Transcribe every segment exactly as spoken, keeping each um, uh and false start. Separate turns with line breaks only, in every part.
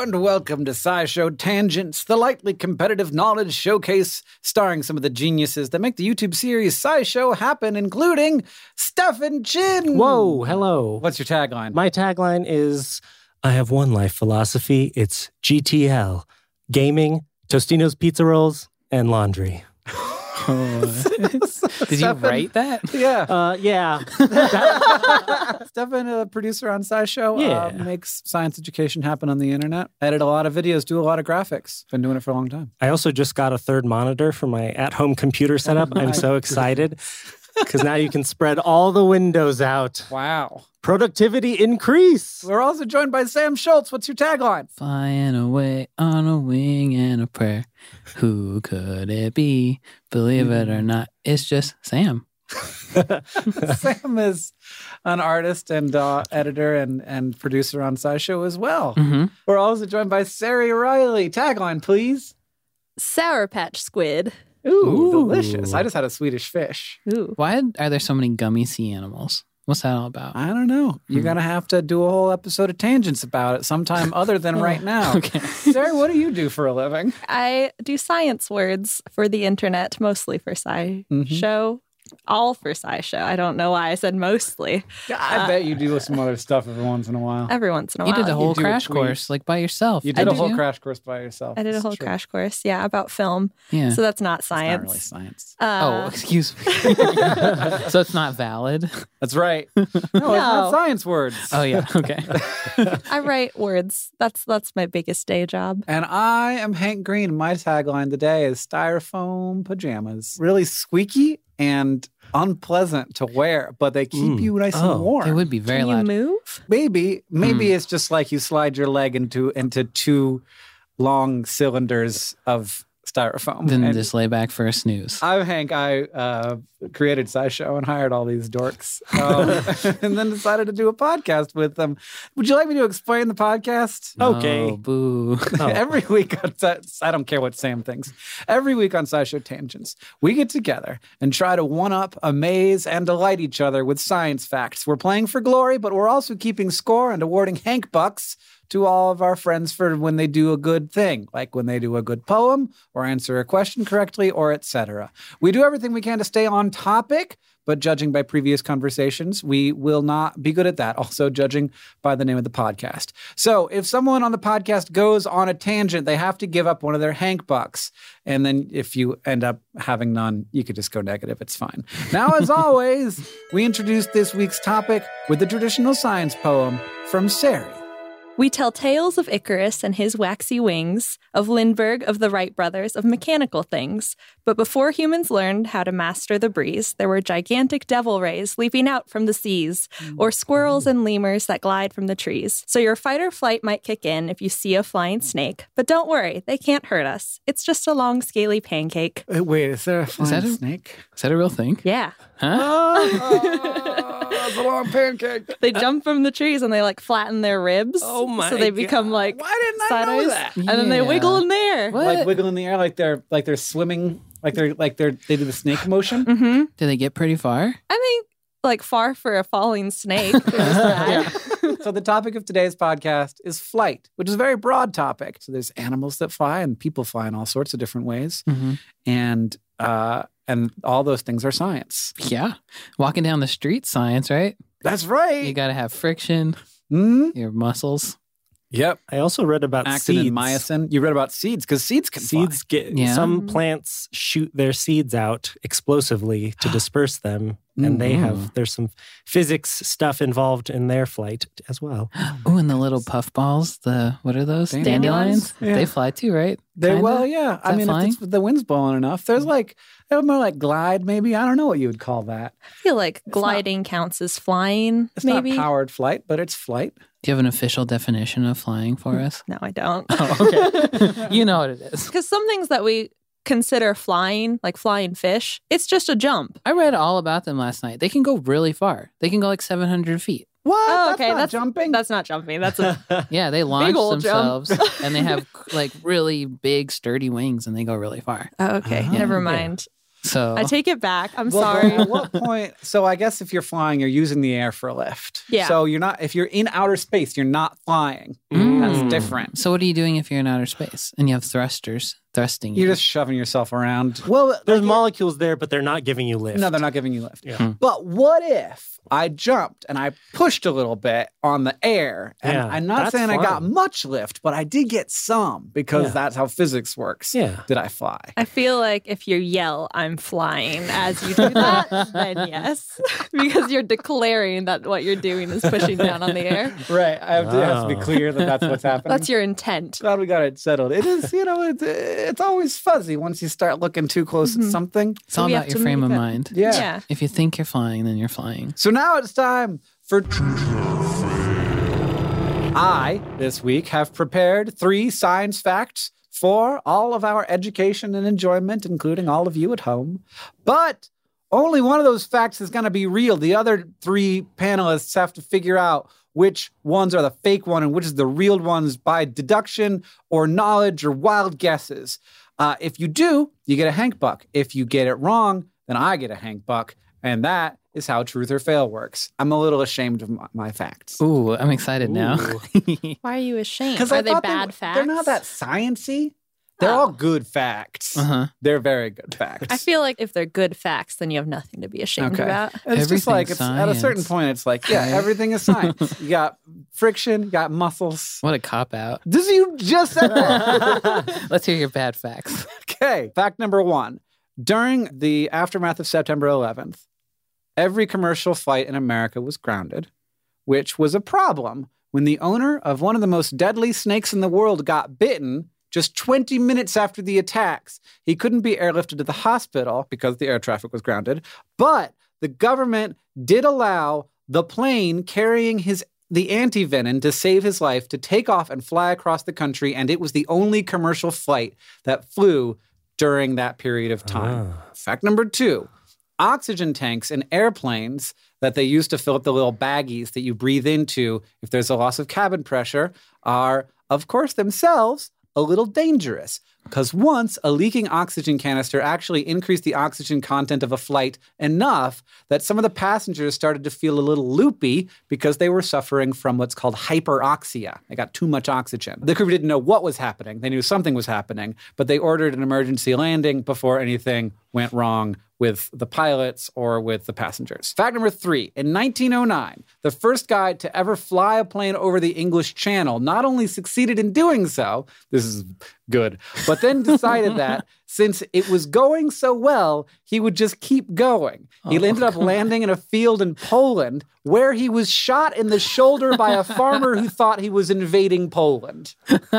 and welcome to SciShow Tangents, the lightly competitive knowledge showcase starring some of the geniuses that make the YouTube series SciShow happen, including Stefan Chin.
Whoa, hello.
What's your tagline?
My tagline is, I have one life philosophy. It's G T L, gaming, Tostino's pizza rolls, and laundry.
Oh. Did you write that?
Yeah.
Uh, yeah.
Stefan, a producer on SciShow,
Yeah.
uh, makes science education happen on the internet. Edit a lot of videos, do a lot of graphics. Been doing it for a long time.
I also just got a third monitor for my at-home computer setup. I'm so excited because now you can spread all the windows out.
Wow.
Productivity increase.
We're also joined by Sam Schultz. What's your tagline?
Flying away on a wing and a prayer. Who could it be? Believe it or not, it's just Sam.
Sam is an artist and uh, editor and, and producer on SciShow as well.
Mm-hmm.
We're also joined by Sari Riley. Tagline, please.
Sour Patch Squid.
Ooh,
Ooh.
delicious. I just had a Swedish fish.
Ooh.
Why are there so many gummy sea animals? What's that all about?
I don't know. You're
Hmm.
going to have to do a whole episode of Tangents about it sometime other than right now.
Okay.
Sari, what do you do for a living?
I do science words for the internet, mostly for SciShow.
Mhm.
All for SciShow. I don't know why I said mostly.
I
Uh,
bet you do some other stuff every once in a while.
Every once in a
You
while.
did a whole
do a
crash
tweet.
course like by yourself.
You
I
did a
did
whole
you?
crash course by yourself.
I did a
This
whole
is true.
crash course, yeah, about film.
Yeah.
So that's not
It's not
science.
really science.
oh,
Uh,
excuse me. So it's not valid?
That's right. No, it's not
No.
science words.
Oh, yeah. Okay.
I write words. That's that's my biggest day job.
And I am Hank Green. My tagline today is styrofoam pajamas. Really squeaky and unpleasant to wear, but they keep
Mm.
you nice
Oh,
and warm.
It would be very
Can you
loud.
move?
Maybe, maybe
Hmm.
it's just like you slide your leg into into two long cylinders of styrofoam.
Then
And
just lay back for a snooze.
I'm Hank. I uh, created SciShow and hired all these dorks, um, and then decided to do a podcast with them. Would you like me to explain the podcast?
Okay.
Oh, boo.
Oh.
Every week on Sci- I don't care what Sam thinks. Every week on SciShow Tangents, we get together and try to one-up, amaze, and delight each other with science facts. We're playing for glory, but we're also keeping score and awarding Hank Bucks to all of our friends for when they do a good thing, like when they do a good poem or answer a question correctly or et cetera. We do everything we can to stay on topic, but judging by previous conversations, we will not be good at that. Also judging by the name of the podcast. So if someone on the podcast goes on a tangent, they have to give up one of their Hank Bucks. And then if you end up having none, you could just go negative. It's fine. Now, as always, we introduce this week's topic with the traditional science poem from Sari.
We tell tales of Icarus and his waxy wings, of Lindbergh, of the Wright brothers, of mechanical things. But before humans learned how to master the breeze, there were gigantic devil rays leaping out from the seas, or squirrels and lemurs that glide from the trees. So your fight or flight might kick in if you see a flying snake. But don't worry, they can't hurt us. It's just a long, scaly pancake.
Uh, Wait, is there a flying
that a-
snake?
Is that a real thing?
Yeah.
Huh?
Oh, it's a long pancake.
They jump from the trees and they like flatten their ribs.
Oh my
So they become like
Why didn't I know
sideways.
that?
And then they
Yeah.
wiggle in the air.
What?
Like wiggle in the air, like they're like they're swimming, like they're like they're they do the snake motion.
Mm-hmm.
Do they get pretty far?
I think like far for a falling snake. There's that.
So the topic of today's podcast is flight, which is a very broad topic. So there's animals that fly and people fly in all sorts of different ways,
Mm-hmm.
and uh, and all those things are science.
Yeah. Walking down the street, science, right?
That's right.
You got to have friction,
Hmm?
your muscles.
Yep.
I also read about
Actin
seeds.
and myosin. You read about seeds because seeds can
Seeds
fly.
get
Yeah.
some plants shoot their seeds out explosively to disperse them, and they
Mhm.
have there's some physics stuff involved in their flight as well.
Oh, and the little puff balls, the what are those?
Dandelions?
Dandelions?
Yeah.
They fly too, right?
They
Kinda?
well, yeah. I
that
mean,
flying?
if it's, the wind's blowing enough, there's like they're more like glide. Maybe I don't know what you would call that.
I feel like
not-
gliding counts as flying,
It's
maybe.
not powered flight, but it's flight.
Do you have an official definition of flying for us?
No, I don't.
Oh, okay. You know what it is.
Because some things that we consider flying, like flying fish, it's just a jump.
I read all about them last night. They can go really far. They can go like seven hundred feet.
What?
Oh,
That's
okay,
not
that's
jumping.
That's not jumping. That's a
Yeah, they launch
old jump.
themselves and they have like really big, sturdy wings and they go really far.
oh, okay.
Ah.
Never
Yeah.
mind.
So
I take it back. I'm
Well,
sorry.
but at what point? So I guess if you're flying, you're using the air for a lift.
Yeah.
So you're not. If you're in outer space, you're not flying.
Mm.
That's different.
So what are you doing if you're in outer space and you have thrusters thrusting you?
You're just shoving yourself around. Well,
There's molecules there, but they're not giving you lift.
no, they're not giving you lift.
Yeah.
But what if I jumped and I pushed a little bit on the air? And
Yeah,
I'm not
that's
saying I got
fun.
much lift, but I did get some because
Yeah.
that's how physics works.
Yeah.
Did I fly?
I feel like if you yell, I'm flying as you do that, then yes. Because you're declaring that what you're doing is pushing down on the air.
Right. I have to, it has to be
Wow.
clear that that's what's happening.
That's your intent.
Glad we got it settled. It is, you know, it's, it's always fuzzy once you start looking too close at something.
It's all
we
about
have
your
to
frame
make
of
that-
mind.
Yeah.
Yeah.
If you think you're flying, then you're flying.
So now it's time for. I, this week, have prepared three science facts for all of our education and enjoyment, including all of you at home. But only one of those facts is going to be real. The other three panelists have to figure out which ones are the fake one and which is the real ones by deduction or knowledge or wild guesses. Uh, if you do, you get a Hank Buck. If you get it wrong, then I get a Hank Buck. And that is how Truth or Fail works. I'm a little ashamed of my, my facts.
Ooh, I'm excited now.
Why are you ashamed?
Because
Are
I
they
thought
bad
they,
facts?
They're not that sciencey. They're
Oh.
all good facts.
Uh-huh.
They're very good facts.
I feel like if they're good facts, then you have nothing to be ashamed
okay.
about.
It's just like it's, at a certain
science.
point, it's like yeah, everything is science. You got friction, you got muscles.
What a cop out.
This you just said that.
Let's hear your bad facts.
Okay, fact number one: during the aftermath of September eleventh, every commercial flight in America was grounded, which was a problem when the owner of one of the most deadly snakes in the world got bitten just twenty minutes after the attacks. He couldn't be airlifted to the hospital because the air traffic was grounded, but the government did allow the plane carrying his the antivenom to save his life to take off and fly across the country, and it was the only commercial flight that flew during that period of time. Fact number two: oxygen tanks in airplanes that they use to fill up the little baggies that you breathe into if there's a loss of cabin pressure are, of course, themselves a little dangerous. Because once a leaking oxygen canister actually increased the oxygen content of a flight enough that some of the passengers started to feel a little loopy because they were suffering from what's called hyperoxia. They got too much oxygen. The crew didn't know what was happening. They knew something was happening, but they ordered an emergency landing before anything went wrong with the pilots or with the passengers. Fact number three: in nineteen oh nine, the first guy to ever fly a plane over the English Channel not only succeeded in doing so, this is good, but then decided that since it was going so well, he would just keep going. He
Oh,
ended up landing in a field in Poland where he was shot in the shoulder by a farmer who thought he was invading Poland.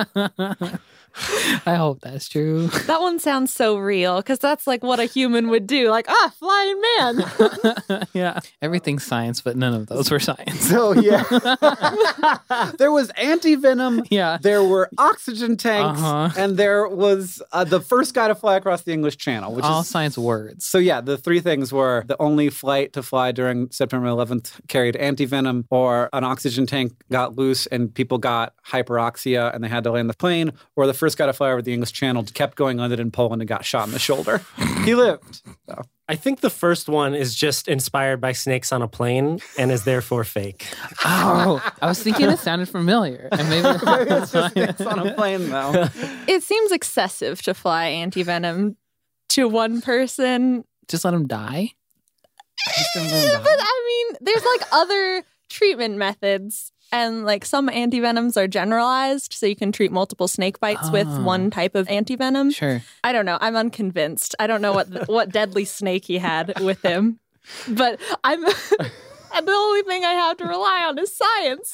I hope that's true.
That one sounds so real because that's like what a human would do. Like, ah, flying man.
Yeah. Everything's science, but none of those were science.
So, yeah. There was anti-venom.
Yeah.
There were oxygen tanks.
Uh-huh.
And there was uh, the first guy to fly across the English Channel, which
All
is...
science words.
So, yeah, the three things were the only flight to fly during September eleventh carried anti-venom, or an oxygen tank got loose and people got hyperoxia and they had to land the plane, or the first guy to fly over the English Channel kept going, landed in Poland, and got shot in the shoulder. He lived. So.
I think the first one is just inspired by snakes on a plane and is therefore fake.
Oh, I was thinking it sounded familiar. And maybe,
Maybe it's just it's on a plane, though.
It seems excessive to fly antivenom to one person.
just let him die.
But I mean, there's like other treatment methods. And like some antivenoms are generalized, so you can treat multiple snake bites with
Oh.
one type of antivenom.
Sure.
I don't know. I'm unconvinced. I don't know what what deadly snake he had with him, but I'm. And the only thing I have to rely on is science.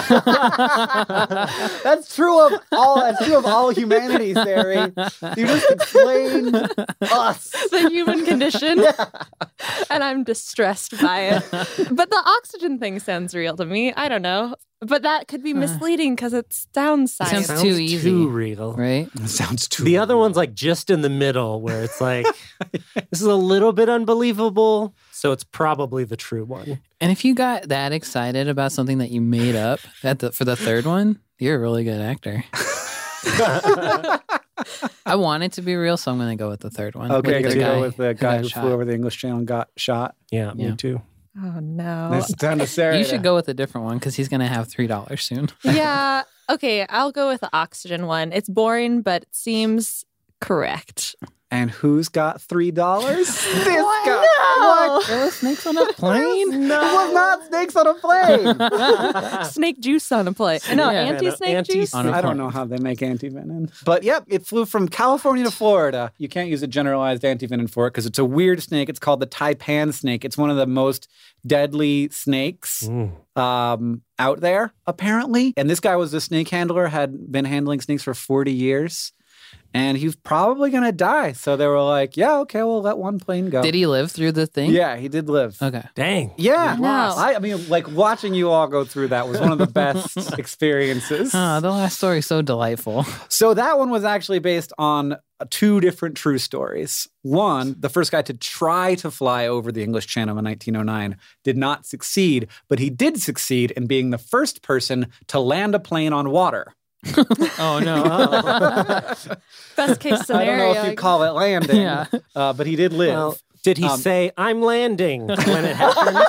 That's true of all. That's true of all humanity, Sari. You just explained us.
The human condition. And I'm distressed by it. But the oxygen thing sounds real to me. I don't know. But that could be misleading because it sounds
Sounds
science.
Sounds
too easy.
Too real.
Right?
That sounds too.
The other one's like just in the middle where it's like, this is a little bit unbelievable. So it's probably the true one.
And if you got that excited about something that you made up at the, for the third one, you're a really good actor. I want it to be real, so I'm going to go with the third one.
Okay,
with
you
the
go
guy
with the
who
guy
got
who
shot.
flew over the English Channel and got shot.
Yeah,
Yeah.
me too.
Oh, no.
It's down to Sarah.
You
to-
should go with a different one because he's going to have three dollars soon.
Yeah. Okay, I'll go with the oxygen one. It's boring, but it seems correct.
And who's got three dollars? This
What?
guy.
No.
What?
There were snakes on a plane?
No, it was not snakes on a plane.
Snake juice on a plate. No,
Yeah.
anti-snake
Anti-
juice.
On a
I don't
plane.
know how they make antivenom. But yep, it flew from California to Florida. You can't use a generalized antivenom for it because it's a weird snake. It's called the taipan snake. It's one of the most deadly snakes
Mm.
um, out there, apparently. And this guy was a snake handler, had been handling snakes for forty years. And he was probably going to die. So they were like, yeah, okay, we'll let one plane go.
Did he live through the thing?
Yeah, he did live.
Okay.
Dang.
Yeah.
No.
I, I mean, like watching you all go through that was one of the best experiences.
Oh, the last story is so delightful.
So that one was actually based on uh, two different true stories. One, the first guy to try to fly over the English Channel in nineteen oh nine did not succeed, but he did succeed in being the first person to land a plane on water.
Oh, no.
Best case
I
scenario.
don't know if you call it landing,
Yeah.
uh, but he did live.
Well, did he
Um,
say, I'm landing when it happened?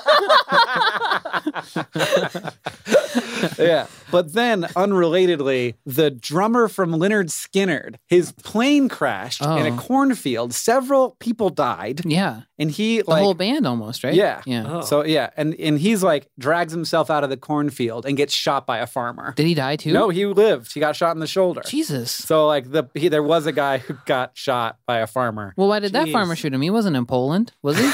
Yeah. But then, unrelatedly, the drummer from Lynyrd Skynyrd, his plane crashed in a
Oh.
cornfield. Several people died.
Yeah.
And he,
The
like,
whole band almost, right?
Yeah.
Yeah.
Oh.
so yeah. And, and he's like, drags himself out of the cornfield and gets shot by a farmer.
Did he die too?
No, he lived. He got shot in the shoulder.
Jesus.
So, like, the he, there was a guy who got shot by a farmer.
Well, why did that
Jeez.
farmer shoot him? He wasn't in Poland, was he?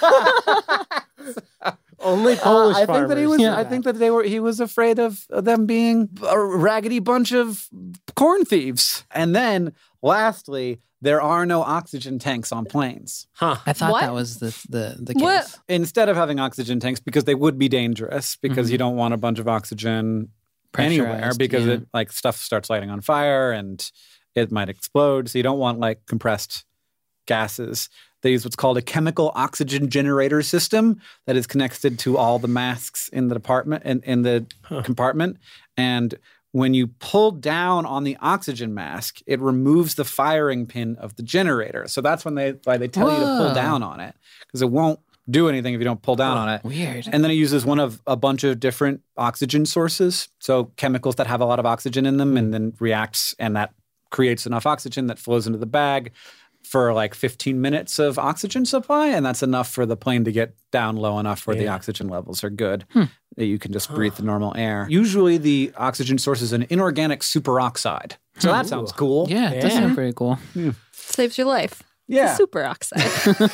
Only
Uh,
Polish
I think that he
farmers
was.
do
I
that.
think that they were. He was afraid of them being a raggedy bunch of corn thieves. And then, lastly, there are no oxygen tanks on planes.
Huh.
I thought
What?
that was the the, the case.
What?
Instead of having oxygen tanks, because they would be dangerous, because you don't want a bunch of oxygen anywhere,
Pressurized,
because
yeah.
it like stuff starts lighting on fire and it might explode. So you don't want like compressed gases. They use what's called a chemical oxygen generator system that is connected to all the masks in the department in, in the compartment. And when you pull down on the oxygen mask, it removes the firing pin of the generator. So that's when they why they tell you to pull
Whoa.
down on it, because it won't do anything if you don't pull down on it.
Weird.
And then it uses one of a bunch of different oxygen sources. So chemicals that have a lot of oxygen in them and then reacts, and that creates enough oxygen that flows into the bag for like fifteen minutes of oxygen supply. And that's enough for the plane to get down low enough where the
Yeah.
oxygen levels are good. That you can just breathe the normal air. Usually the oxygen source is an inorganic superoxide. So that sounds cool.
Yeah, it does
Yeah.
sound pretty cool.
Saves your life.
Yeah.
Super oxide.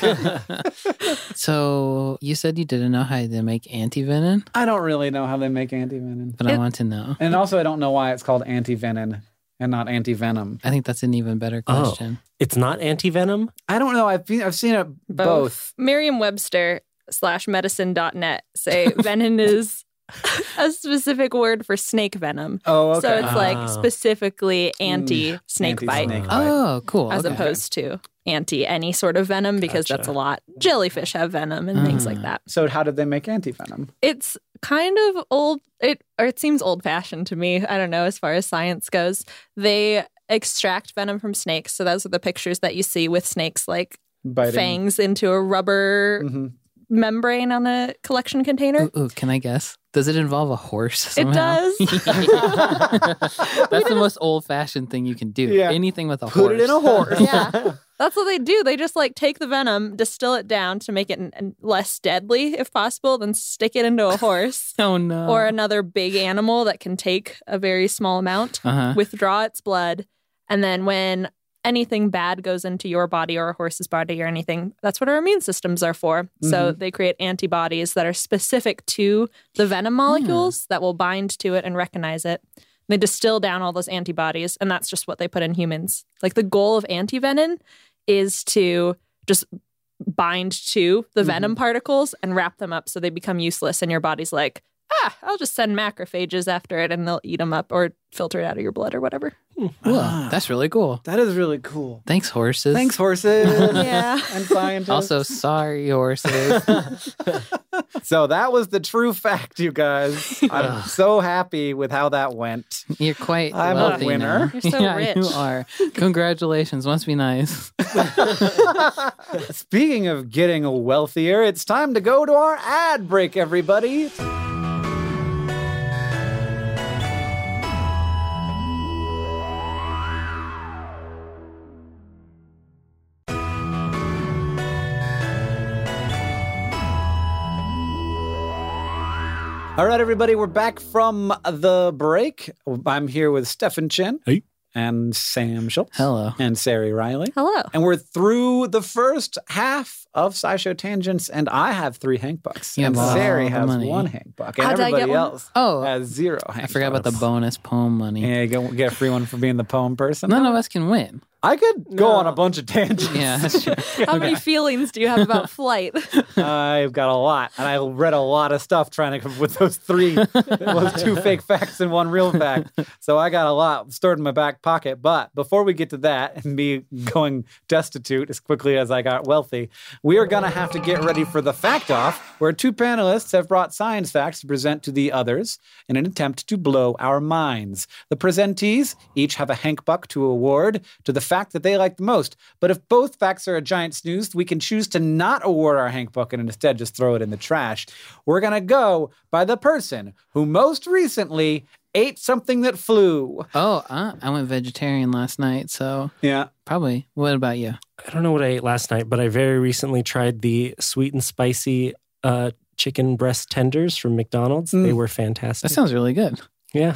So you said you didn't know how to make antivenin,
I don't really know how they make antivenom.
but I
It-
want to know.
And also I don't know why it's called antivenin and not antivenom.
I think that's an even better
Oh.
question.
It's not anti-venom?
I don't know. I've been, I've seen it both.
Merriam-Webster slash medicine dot net say venom is a specific word for snake venom.
Oh, okay.
So it's
Ah.
like specifically anti-snake bite.
anti-snake bite.
Oh, cool.
As
Okay.
opposed to anti any sort of venom, because that's a
Gotcha.
lot. Jellyfish have venom and things like that.
So how did they make antivenom?
It's kind of old, it or it seems old fashioned to me. I don't know, as far as science goes. They extract venom from snakes. So those are the pictures that you see with snakes like
Biting.
fangs into a rubber
Mhm.
membrane on a collection container.
Ooh, ooh, can I guess? Does it involve a horse?
It
Somehow?
does.
That's the most old-fashioned thing you can do.
Yeah.
Anything with a
Put
horse.
it in a horse.
Yeah. That's what they do. They just like take the venom, distill it down to make it n- n- less deadly if possible, then stick it into a horse
Oh no.
or another big animal that can take a very small amount,
uh-huh.
withdraw its blood, and then when anything bad goes into your body or a horse's body or anything, that's what our immune systems are for. So they create antibodies that are specific to the venom molecules that will bind to it and recognize it. They distill down all those antibodies, and that's just what they put in humans. Like the goal of antivenin is to just bind to the venom particles and wrap them up so they become useless, and your body's like, ah, I'll just send macrophages after it and they'll eat them up or filter it out of your blood or whatever.
Whoa, that's really cool.
That is really cool.
Thanks, horses.
Thanks, horses.
Yeah.
And scientists.
Also, sorry, horses.
So that was the true fact, you guys. I'm so happy with how that went.
You're quite
I'm a
wealthy
winner.
now.
You're so
yeah,
rich.
you are. Congratulations. Must be nice.
Speaking of getting wealthier, it's time to go to our ad break, everybody. All right, everybody, we're back from the break. I'm here with Stefan Chin.
Hey.
And Sam Schultz.
Hello.
And Sari Riley.
Hello.
And we're through the first half of SciShow Tangents, and I have three Hank Bucks.
You
and
have all
Sari
the
has
money.
one Hank Buck. And
How did I get
everybody
one?
else
Oh,
has zero Hank
I forgot about the
Bucks.
bonus poem money.
Yeah, you go- get a free one for being the poem person.
None of us can win.
I could go
No.
on a bunch of tangents.
Yeah, that's true.
How many feelings do you have about flight?
I've got a lot, and I read a lot of stuff trying to come up with those three, those two fake facts and one real fact. So I got a lot stored in my back pocket. But before we get to that and me going destitute as quickly as I got wealthy, we are going to have to get ready for the fact off, where two panelists have brought science facts to present to the others in an attempt to blow our minds. The presentees each have a Hank Buck to award to the fact that they like the most. But if both facts are a giant snooze, we can choose to not award our Hank Buck and instead just throw it in the trash. We're going to go by the person who most recently ate something that flew.
Oh, uh, I went vegetarian last night, so
Yeah.
probably. What about you?
I don't know what I ate last night, but I very recently tried the sweet and spicy uh, chicken breast tenders from McDonald's.
Mm.
They were
That
fantastic.
sounds really good.
Yeah.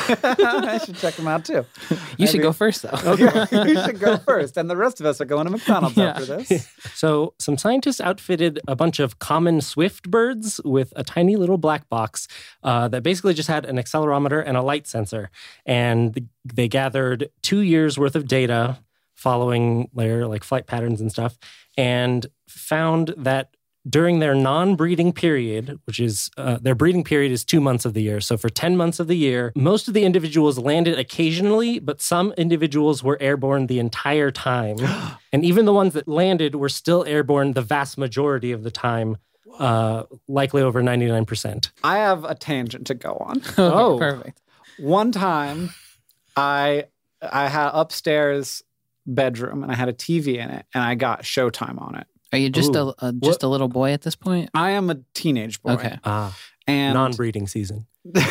I should check them out too.
You should
mean-
go first, though.
Okay, you should go first. And the rest of us are going to McDonald's
Yeah.
after this.
So some scientists outfitted a bunch of common swift birds with a tiny little black box uh, that basically just had an accelerometer and a light sensor. And they gathered two years worth of data following their like flight patterns and stuff, and found that during their non-breeding period, which is uh, their breeding period is two months of the year. So for ten months of the year, most of the individuals landed occasionally, but some individuals were airborne the entire time. And even the ones that landed were still airborne the vast majority of the time, uh, likely over ninety-nine percent.
I have a tangent to go on.
Okay,
Oh.
perfect.
One time, I I had upstairs bedroom and I had a T V in it, and I got Showtime on it.
Are you just
Ooh.
a, a just a little boy at this point?
I am a teenage boy.
Okay.
Ah,
And
non-breeding season.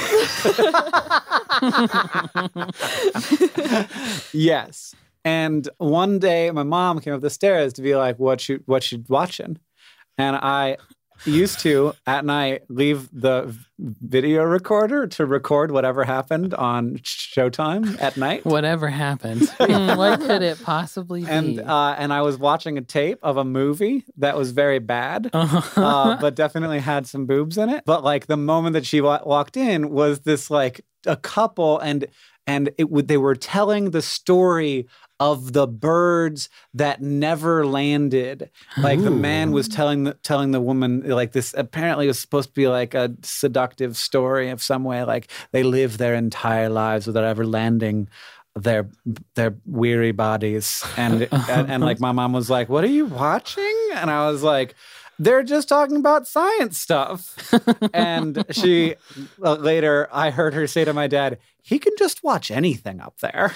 Yes. And one day my mom came up the stairs to be like, what you what you watching? And I used to at night leave the v- video recorder to record whatever happened on Showtime at night.
Whatever happened. Hmm, what could it possibly be?
And uh, and I was watching a tape of a movie that was very bad, uh, but definitely had some boobs in it. But like the moment that she wa- walked in was this like a couple, and and it would they were telling the story of the birds that never landed. Like the man was telling the telling the woman like this. Apparently, it was supposed to be like a seductive story of some way. Like they lived their entire lives without ever landing their their weary bodies, and, and and like my mom was like, "What are you watching?" And I was like, "They're just talking about science stuff." And she uh, later, I heard her say to my dad, "He can just watch anything up there."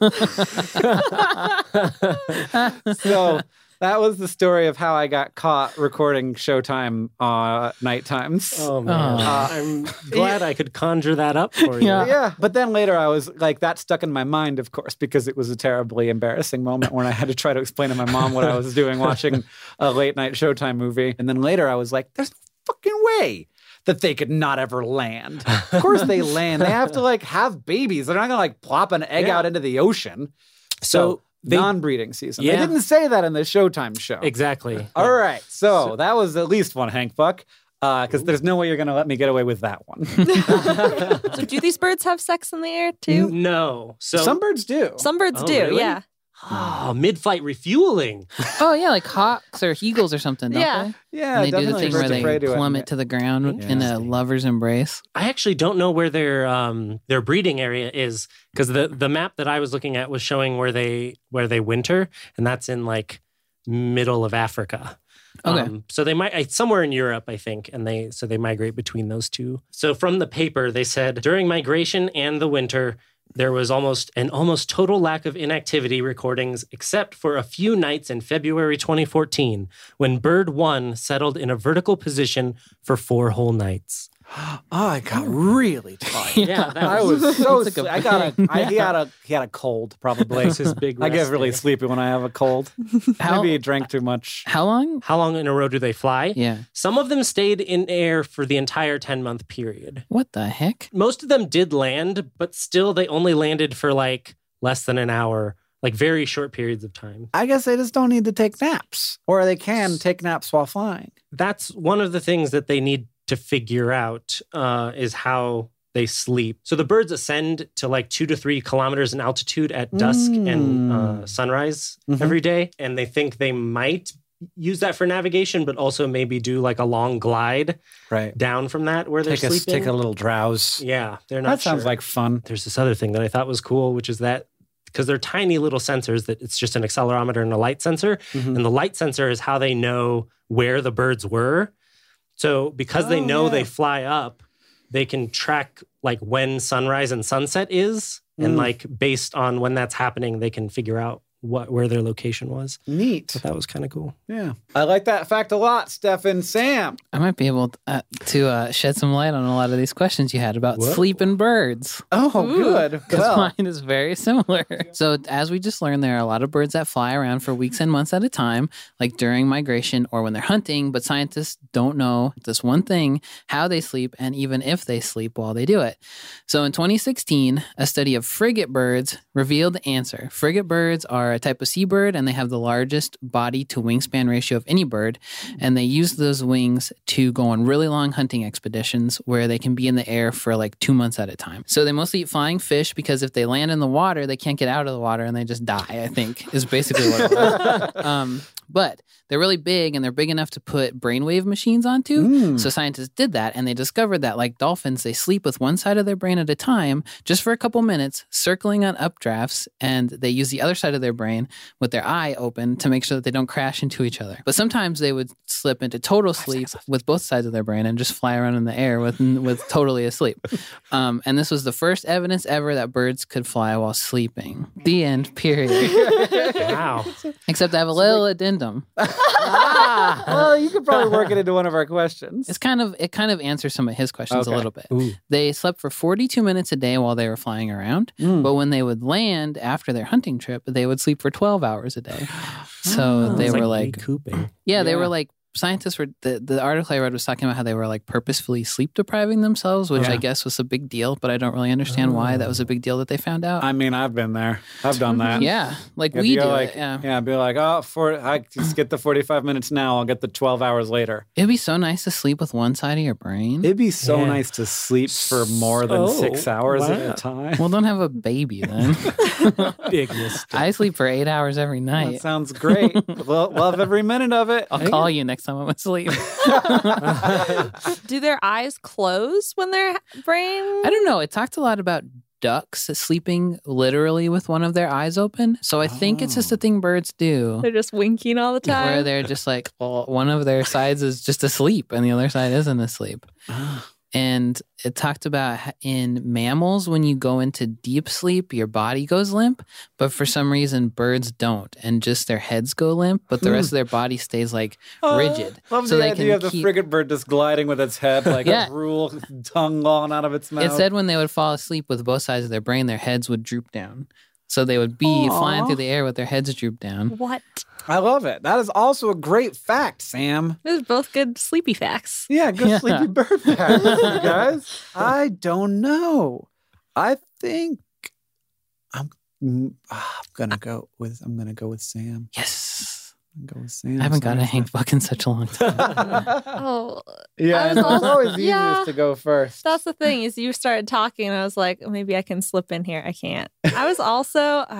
So that was the story of how I got caught recording Showtime uh, night times.
Oh, man.
Oh.
I'm glad I could conjure that up for you.
Yeah.
Yeah, but then later I was like, that stuck in my mind, of course, because it was a terribly embarrassing moment when I had to try to explain to my mom what I was doing watching a late night Showtime movie. And then later I was like, there's no fucking way that they could not ever land. Of course they land. They have to like have babies. They're not going to like plop an egg
Yeah.
out into the ocean.
So
So,
they-
non-breeding season.
Yeah.
They didn't say that in the Showtime show.
Exactly.
All right. So, that was at least one Hank Buck. Because there's no way you're going to let me get away with that one.
So do these birds have sex in the air too?
No. So
Some birds do.
Some birds
Oh,
do,
really?
yeah.
Oh, mid-flight refueling.
Oh yeah, like hawks or eagles or something, don't
Yeah.
they?
Yeah,
And they do the
definitely
thing where
birds
they
of prey do it.
plummet to the ground in a
Interesting.
lover's embrace.
I actually don't know where their um their breeding area is because the the map that I was looking at was showing where they where they winter, and that's in like middle of Africa.
Okay.
Um, so they might it's somewhere in Europe, I think, and they so they migrate between those two. So from the paper, they said during migration and the winter, there was almost an almost total lack of inactivity recordings, except for a few nights in February twenty fourteen, when bird one settled in a vertical position for four whole nights.
Oh, I got really tired.
Yeah, that
I
was,
was so.
That's like a
sle- I got a.
pain.
I, he had a. He had a cold, probably.
was his big
I get
rest
really
day.
sleepy when I have a cold.
How,
Maybe he drank too much.
how long?
How long in a row do they fly?
Yeah.
Some of them stayed in air for the entire ten-month period.
What the heck?
Most of them did land, but still they only landed for like less than an hour, like very short periods of time.
I guess they just don't need to take naps, or they can take naps while flying.
That's one of the things that they need to figure out uh, is how they sleep. So the birds ascend to like two to three kilometers in altitude at dusk and uh,
Mm.
sunrise
Mhm.
every day. And they think they might use that for navigation, but also maybe do like a long glide
Right.
down from that where they're
Take a
sleeping.
take a little drowse.
Yeah, they're not
That sounds
sure.
like fun.
There's this other thing that I thought was cool, which is that because they're tiny little sensors, that it's just an accelerometer and a light sensor.
Mhm.
And the light sensor is how they know where the birds were. So because they
Oh,
know
yeah.
they fly up, they can track like when sunrise and sunset is. And
Mm.
like based on when that's happening, they can figure out what where their location was.
Neat.
So that was kind of cool.
Yeah. I like that fact a lot, Stefan. Sam.
I might be able to, uh, to uh, shed some light on a lot of these questions you had about
Whoa.
sleeping birds.
Oh,
Ooh.
good.
Because
Well,
mine is very similar. So, as we just learned, there are a lot of birds that fly around for weeks and months at a time, like during migration or when they're hunting. But scientists don't know this one thing, how they sleep, and even if they sleep while they do it. So, in twenty sixteen, a study of frigate birds revealed the answer. Frigate birds are a type of seabird, and they have the largest body to wingspan ratio of any bird. And they use those wings to go on really long hunting expeditions where they can be in the air for like two months at a time. So they mostly eat flying fish because if they land in the water, they can't get out of the water and they just die, I think, is basically what it was. um, but they're really big and they're big enough to put brainwave machines onto.
Mm.
So scientists did that and they discovered that, like dolphins, they sleep with one side of their brain at a time just for a couple minutes, circling on updrafts, and they use the other side of their brain with their eye open to make sure that they don't crash into each other. But sometimes they would slip into total sleep with both sides of their brain and just fly around in the air with with totally asleep. Um, and this was the first evidence ever that birds could fly while sleeping. The end. Period.
Wow.
Except I have a little addendum.
ah, well, you could probably work it into one of our questions.
It's kind of it kind of answers some of his questions
Okay.
a little bit.
Ooh.
They slept for forty-two minutes a day while they were flying around,
Mm.
but when they would land after their hunting trip, they would sleep for twelve hours a day. So
Oh.
they
It's
were
like
like,
recouping.
yeah, they
Yeah.
were like scientists were the, the article I read was talking about how they were like purposefully sleep depriving themselves, which
Yeah.
I guess was a big deal, but I don't really understand why that was a big deal that they found out.
I mean, I've been there. I've done that.
yeah, like
If
we
you're
do
like,
it. Yeah.
yeah, be like, oh, for, I just get the forty-five minutes now. I'll get the twelve hours later.
It'd be so nice to sleep with one side of your brain.
It'd be so
Yeah.
nice to sleep for more than
So-
six hours at
wow.
a time.
well, don't have a baby then.
Big mistake.
I sleep for eight hours every
That
night.
sounds great. Lo- love every minute of it.
I'll call you next time I'm asleep.
Do their eyes close when their brain?
I don't know. It talked a lot about ducks sleeping literally with one of their eyes open. So I think it's just a thing birds do.
They're just winking all the time.
Where they're just like, well, one of their sides is just asleep and the other side isn't asleep. And it talked about h- in mammals, when you go into deep sleep, your body goes limp, but for some reason, birds don't, and just their heads go limp, but the rest of their body stays like rigid.
Love
so
the
they
idea
can
of the
keep-
frigate bird just gliding with its head like
Yeah.
a drool tongue long out of its mouth.
It said when they would fall asleep with both sides of their brain, their heads would droop down. So they would be
Aw.
flying through the air with their heads drooped down.
What?
I love it. That is also a great fact, Sam.
Those are both good sleepy facts.
Yeah, good
Yeah.
sleepy bird fact, you guys. I don't know. I think I'm, mm, ah, I'm gonna go with I'm gonna go with Sam.
Yes.
I'm gonna go with Sam.
I haven't got a
Sorry.
Hank Buck in such a long time.
Oh,
Yeah,
I
I
was
know. It's
also-
always easiest
yeah.
to go first.
that's the thing is you started talking and I was like, maybe I can slip in here. I can't. I was also, uh,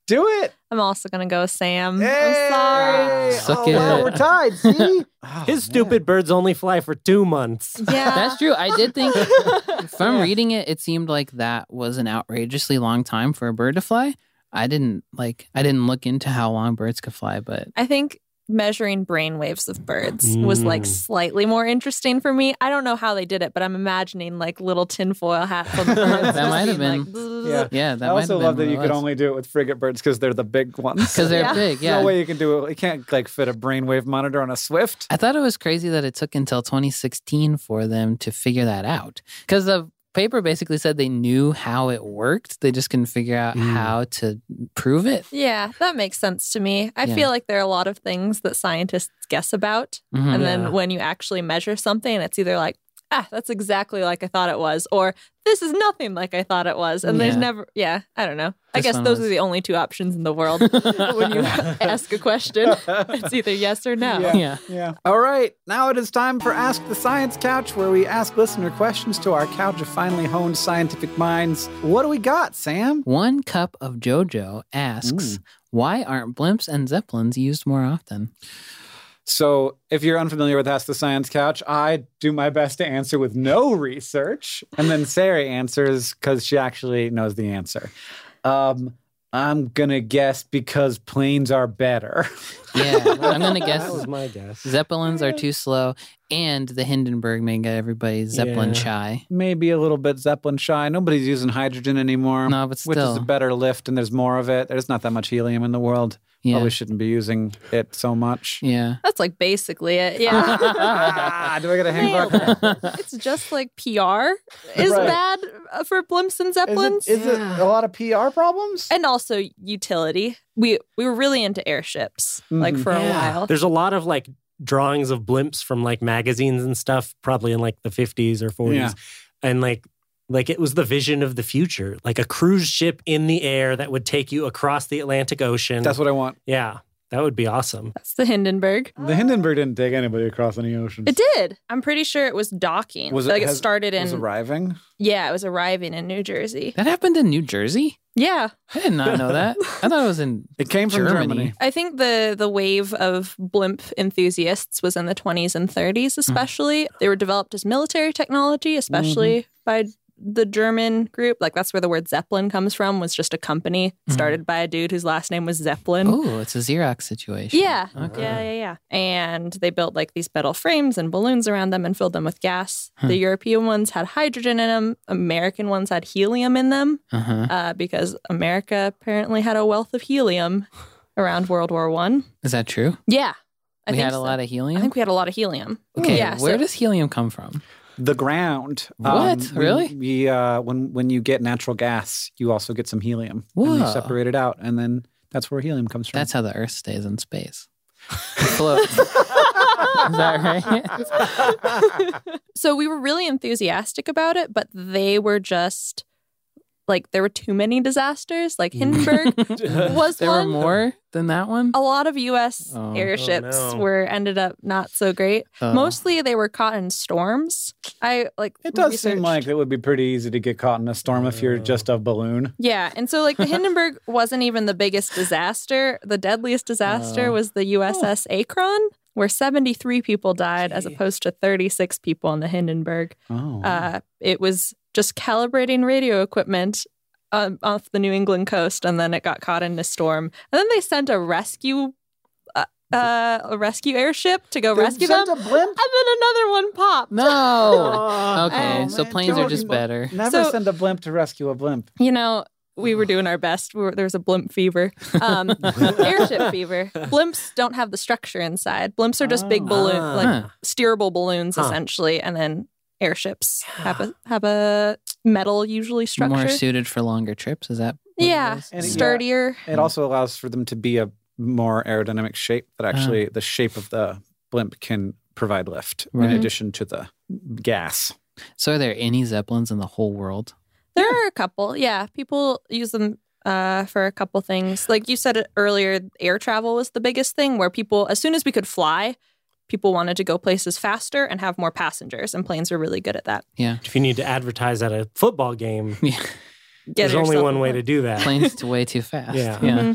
Do it.
I'm also going to go with Sam.
Hey!
I'm sorry.
Suck
oh,
it.
wow, we're tied. See? Oh,
His stupid birds only fly for two months.
Yeah.
That's true. I did think from reading it, it seemed like that was an outrageously long time for a bird to fly. I didn't like. I didn't look into how long birds could fly, but
I think measuring brain waves of birds was like
Mm.
slightly more interesting for me. I don't know how they did it, but I'm imagining like little tinfoil hats on the birds.
That
just
might have
being,
been-
like,
Yeah.
yeah, that
I
might
also
have
love
been
that you
what
could
it was.
only do it with frigate birds because they're the big ones.
because they're
Yeah.
big.
There's
Yeah,
no way you can do it. You can't like fit a brainwave monitor on a Swift.
I thought it was crazy that it took until twenty sixteen for them to figure that out. Because the paper basically said they knew how it worked. They just couldn't figure out
Mm.
how to prove it.
Yeah, that makes sense to me. I
Yeah.
feel like there are a lot of things that scientists guess about.
Mhm.
And
Yeah.
then when you actually measure something, it's either like, ah, that's exactly like I thought it was, or this is nothing like I thought it was. And there's
Yeah.
never, yeah, I don't know. I
This
guess
one
those
was-
are the only two options in the world when you ask a question. It's either yes or no.
Yeah.
Yeah.
Yeah. All right. Now it is time for Ask the Science Couch, where we ask listener questions to our couch of finely honed scientific minds. What do we got, Sam?
One cup of JoJo asks, why aren't blimps and zeppelins used more often?
So, if you're unfamiliar with Ask the Science Couch, I do my best to answer with no research. And then Sarah answers because she actually knows the answer. Um, I'm going to guess because planes are better.
Yeah, I'm going to
That
guess
was my guess.
zeppelins are too slow, and the Hindenburg may get everybody Zeppelin
Yeah.
shy.
Maybe a little bit Zeppelin shy. Nobody's using hydrogen anymore.
No, but
Which is a
still.
better lift, and there's more of it. There's not that much helium in the world.
Yeah.
Probably shouldn't be using it so much.
Yeah.
That's like basically it. Yeah.
Ah, do I get a hang
Nailed
bucket?
It's just like P R is
Right.
bad uh, for blimps and
Is
zeppelins.
it, is it a lot of P R problems?
And also utility. We we were really into airships like
Mhm.
for a
Yeah.
while.
There's a lot of like drawings of blimps from like magazines and stuff, probably in like the fifties or forties.
Yeah.
And like like it was the vision of the future, like a cruise ship in the air that would take you across the Atlantic Ocean.
That's what I want.
yeah, that would be awesome.
That's the Hindenburg.
The Hindenburg didn't take anybody across any oceans.
It did. I'm pretty sure it was docking.
Was it-
like it
has-
started
It was
in
arriving.
yeah, it was arriving in New Jersey.
That happened in New Jersey?
Yeah.
I did not know that. I thought it was in
It came from
Germany.
Germany.
I think the the wave of blimp enthusiasts was in the twenties and thirties, especially. They were developed as military technology, especially by the German group. Like that's where the word Zeppelin comes from, was just a company started by a dude whose last name was Zeppelin.
Oh, it's a Xerox situation.
Yeah.
Okay.
Yeah, yeah, yeah. And they built like these metal frames and balloons around them and filled them with gas. The European ones had hydrogen in them. American ones had helium in them
Uh-huh.
uh, because America apparently had a wealth of helium around World War One.
Is that true?
Yeah. I
we
think
had a
so.
lot of
I
helium?
think we had a lot of helium.
Okay,
Yeah.
where
so-
does helium come from?
The ground.
What?
when
Really?
We uh, when when you get natural gas, you also get some helium, and
Whoa.
you separate it out, and then that's where helium comes from.
That's how the Earth stays in space. It floats. Is that right?
So we were really enthusiastic about it, but they were just like there were too many disasters. Like Hindenburg was
there were
one.
more than that one?
A lot of U S
Oh.
airships
Oh, no.
were ended up not so great.
Oh.
Mostly they were caught in storms. I like
It does seem
researched-
like it would be pretty easy to get caught in a storm if you're just a balloon.
Yeah, and so like the Hindenburg wasn't even the biggest disaster. The deadliest disaster
Oh.
was the U S S Akron, where seventy-three people died as opposed to thirty-six people on the Hindenburg.
Oh,
Uh, it was just calibrating radio equipment um, off the New England coast, and then it got caught in a storm. And then they sent a rescue, uh, uh, a rescue airship to go
They
rescue them,
sent
and
a blimp?
then another one popped.
No. Okay,
Oh,
so
man,
planes are
Jordan,
just better.
Never
So-
send a blimp to rescue a blimp.
You know, we were doing our best. We were, there was a blimp fever, um, airship fever. Blimps don't have the structure inside. Blimps are just big balloon,
Ah.
like
Huh.
steerable balloons,
Huh.
essentially, and then airships have a have a metal usually structure.
More suited for longer trips. Is that? what it
yeah,
is?
And it-
sturdier.
It also allows for them to be a more aerodynamic shape that actually the shape of the blimp can provide lift
Right.
in addition to the gas.
So, are there any zeppelins in the whole world?
There are a couple. Yeah, people use them uh, for a couple things. Like you said it earlier, air travel was the biggest thing where people, as soon as we could fly, people wanted to go places faster and have more passengers, and planes were really good at that.
Yeah.
If you need to advertise at a football game,
Yeah.
get
There's only
yourself
one way
a-
to do that.
Planes way too fast.
Yeah.
yeah.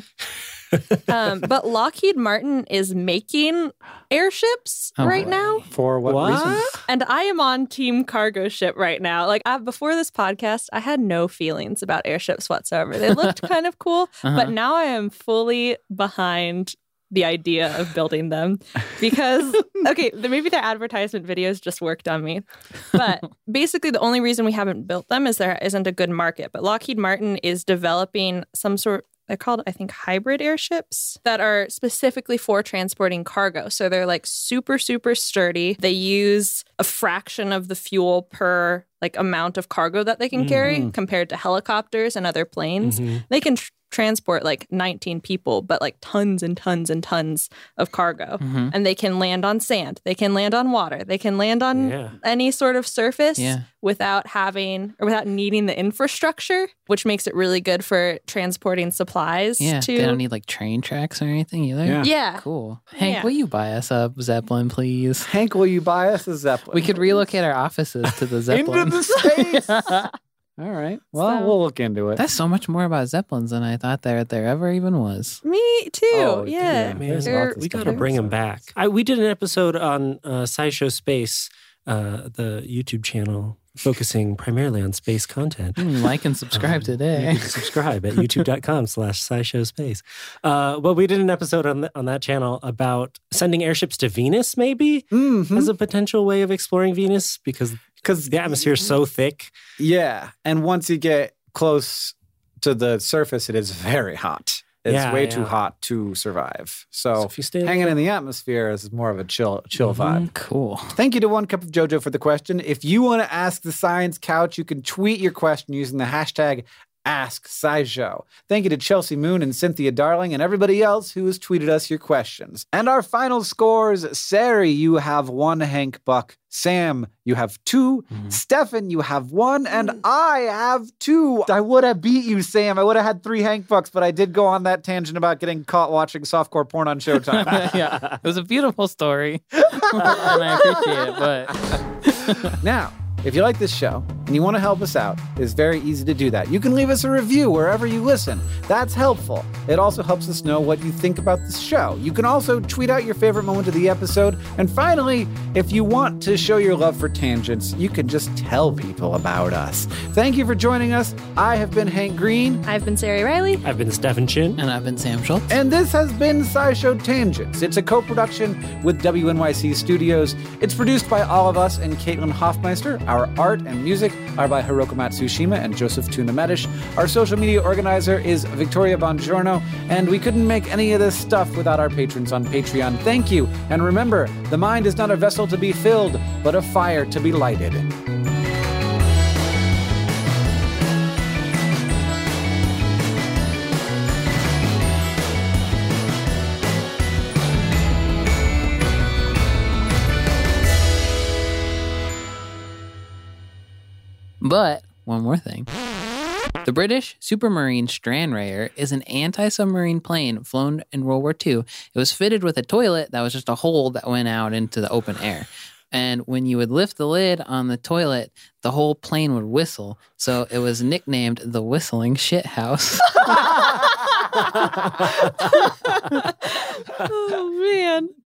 um, but Lockheed Martin is making airships
Oh,
right
boy.
now.
For what,
What?
reason?
And I am on team cargo ship right now. Like I, before this podcast, I had no feelings about airships whatsoever. They looked kind of cool,
Uh-huh.
but now I am fully behind the idea of building them because, okay, the- maybe their advertisement videos just worked on me. But basically, the only reason we haven't built them is there isn't a good market. But Lockheed Martin is developing some sort. They're called, I think, hybrid airships that are specifically for transporting cargo. So they're like super, super sturdy. They use a fraction of the fuel per like amount of cargo that they can carry
Mhm.
compared to helicopters and other planes.
Mhm.
They can tr- transport like nineteen people, but like tons and tons and tons of cargo.
Mhm.
And they can land on sand. They can land on water. They can land on
Yeah.
any sort of surface
Yeah.
without having or without needing the infrastructure, which makes it really good for transporting supplies
Yeah.
to
They don't need like train tracks or anything either.
Yeah.
Yeah.
Cool. Hank,
Yeah.
will you buy us a Zeppelin, please?
Hank, will you buy us a Zeppelin?
We could relocate our offices to the Zeppelin.
Into the space. All right. Well,
So-
we'll look into it.
That's so much more about Zeppelins than I thought there there ever even was.
Me too.
Oh,
yeah.
yeah.
Man,
There's
They're-
lots of
we
stuff
got to
in
bring
there.
them back. I, we did an episode on uh, SciShow Space, uh, the YouTube channel focusing primarily on space content.
Mm, like and subscribe
Um,
today.
You can subscribe at youtube.com slash SciShow Space. Uh, well, we did an episode on, the, on that channel about sending airships to Venus, maybe,
Mhm.
as a potential way of exploring Venus, because
Because
the atmosphere is so thick.
Yeah, and once you get close to the surface, it is very hot. It's
Yeah,
way
yeah.
too hot to survive.
So
So,
if you stay
hanging in the atmosphere is more of a chill, chill vibe.
Cool.
Thank you to One Cup of JoJo for the question. If you want to ask the Science Couch, you can tweet your question using the hashtag AskSciShow. Thank you to Chelsea Moon and Cynthia Darling and everybody else who has tweeted us your questions. And our final scores, Sari, you have one Hank Buck. Sam, you have two. Stefan, you have one. And I have two. I would have beat you, Sam. I would have had three Hank Bucks, but I did go on that tangent about getting caught watching softcore porn on Showtime.
Yeah. It was a beautiful story. and I appreciate it, but
Now, if you like this show and you want to help us out, it's very easy to do that. You can leave us a review wherever you listen. That's helpful. It also helps us know what you think about this show. You can also tweet out your favorite moment of the episode. And finally, if you want to show your love for tangents, you can just tell people about us. Thank you for joining us. I have been Hank Green,
I've been Sari Riley.
I've been Stefan Chin.
and I've been Sam Schultz.
and this has been SciShow Tangents. It's a co-production with W N Y C Studios. It's produced by all of us and Caitlin Hoffmeister. Our art and music are by Hiroko Matsushima and Joseph Tuna Medish. Our social media organizer is Victoria Bongiorno, and we couldn't make any of this stuff without our patrons on Patreon. Thank you. And remember, the mind is not a vessel to be filled, but a fire to be lighted.
But one more thing. The British Supermarine Stranraer is an anti-submarine plane flown in World War Two. It was fitted with a toilet that was just a hole that went out into the open air. And when you would lift the lid on the toilet, the whole plane would whistle. So it was nicknamed the Whistling Shit House.
Oh, man.